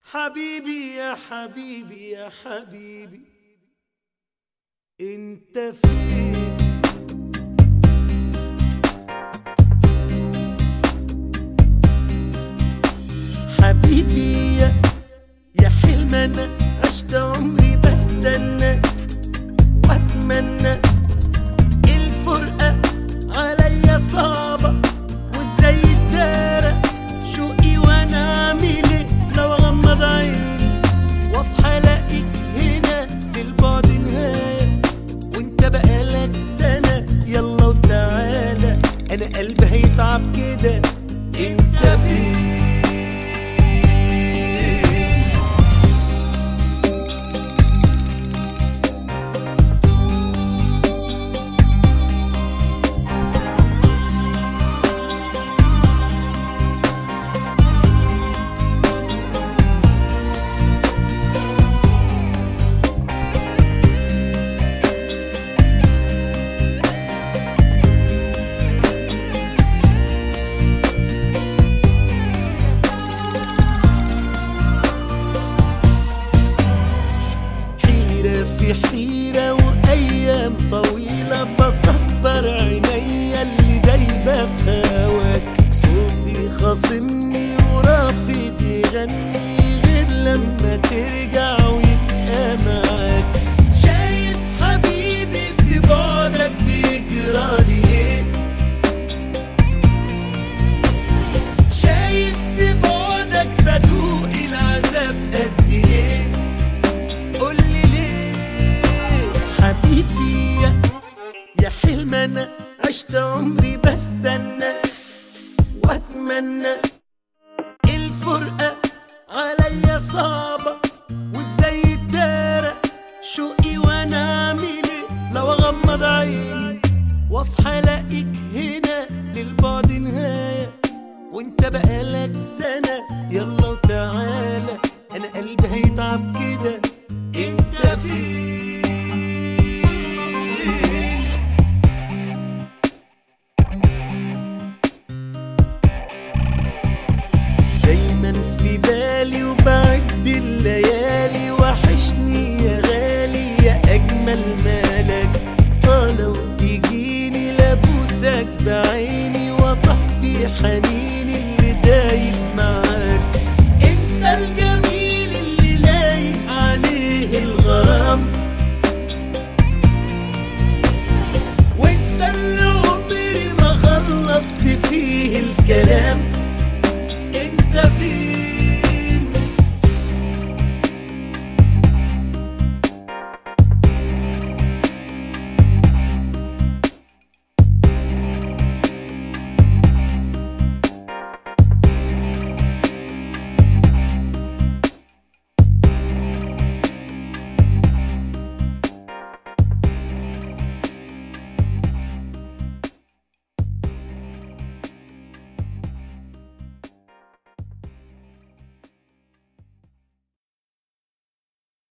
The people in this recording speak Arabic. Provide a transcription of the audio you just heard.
حبيبي يا حبيبي يا حبيبي انت فين؟ حبيبي يا حلم انا عشت عمري بستنى واتمنى الفرقة عليا صعبة وازاي الدارة شوقي وانا اعمل ايه لو اغمض عيني واصحى الاقيك هنا للبعد نهاية وانت بقالك سنة يلا وتعالى انا قلبي هيتعب كده انت فين؟ في حيرة وأيام طويلة بصبر عينيا اللي دايبة في هواك صوتي خاصمني ورافض يغني غير لما ترجع ويبقى معاك شايف حبيبي في بعدك بيجرالي ايه شايف في بعدك بدوق العذاب قد ايه قولي حبيبي يا حلم انا عشت عمري بستنى واتمنى الفرقة عليا صعبة وازاي الدارة شوقي وانا اعمل ايه لو اغمض عيني واصحى الاقيك هنا للبعد نهاية وانت بقالك سنة يلا وتعالى انا قلبي هيتعب كده انت فين؟ دايما في بالي وبعد الليالي وحشني يا